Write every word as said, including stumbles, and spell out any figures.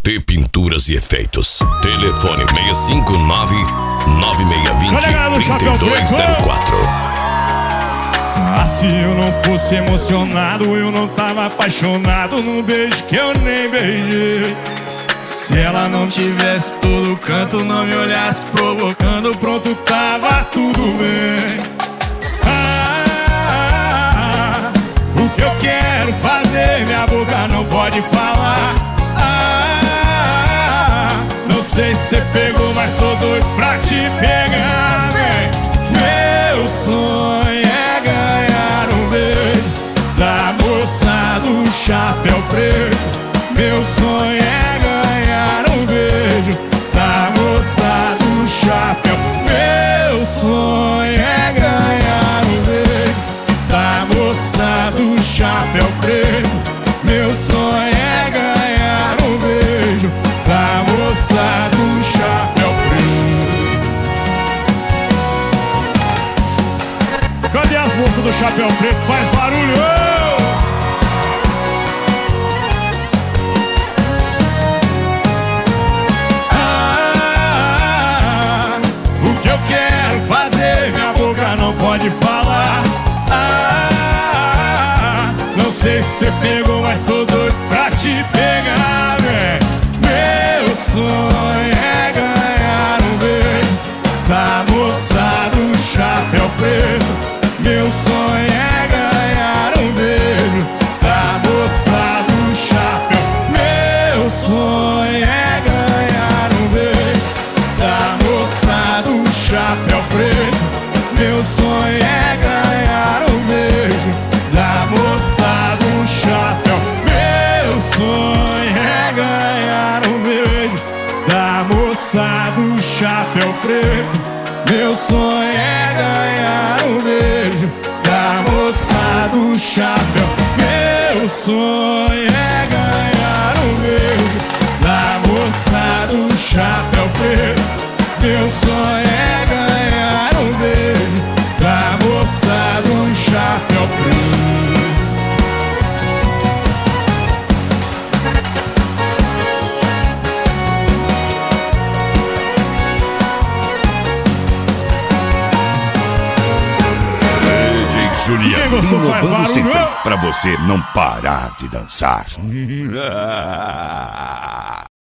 T Pinturas e Efeitos. Telefone seis cinco nove, nove seis dois zero, três dois zero quatro. Ah, se eu não fosse emocionado, eu não tava apaixonado num beijo que eu nem beijei. Se ela não tivesse todo canto, não me olhasse provocando, pronto, tava tudo bem. Ah, o que eu quero fazer, minha boca não pode falar. Ah, não sei se você pegou, mas tô doido pra te pegar, vem. Meu sonho é ganhar um beijo da moça do chapéu preto. Meu sonho é ganhar um beijo da moça do chapéu. Meu sonho é ganhar um beijo da moça do chapéu preto. Meu sonho é ganhar um beijo da moça do chapéu preto. Cadê as moças do chapéu preto? Faz barulho! Não pode falar. Ah, não sei se você pegou, mas tô doido pra te pegar, né? Meu sonho é ganhar um beijo da moça do chapéu preto. Meu sonho é ganhar um beijo da moça do chapéu. Meu sonho é ganhar um beijo da moça do chapéu preto. Meu sonho é ganhar um beijo da moça do chapéu. Meu sonho é ganhar um beijo da moça do chapéu preto. Meu sonho é ganhar um beijo da moça do chapéu. Meu sonho é ganhar um beijo da moça do chapéu preto. Meu sonho é ganhar um beijo da moça do chapéu preto. D J Juliano, inovando sempre pra você não parar de dançar.